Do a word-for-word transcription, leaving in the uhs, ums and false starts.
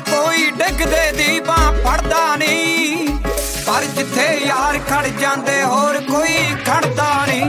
कोई डिगदे दी बां फड़दा नहीं, पर जिथे यार खड़ जांदे होर कोई खड़दा नहीं।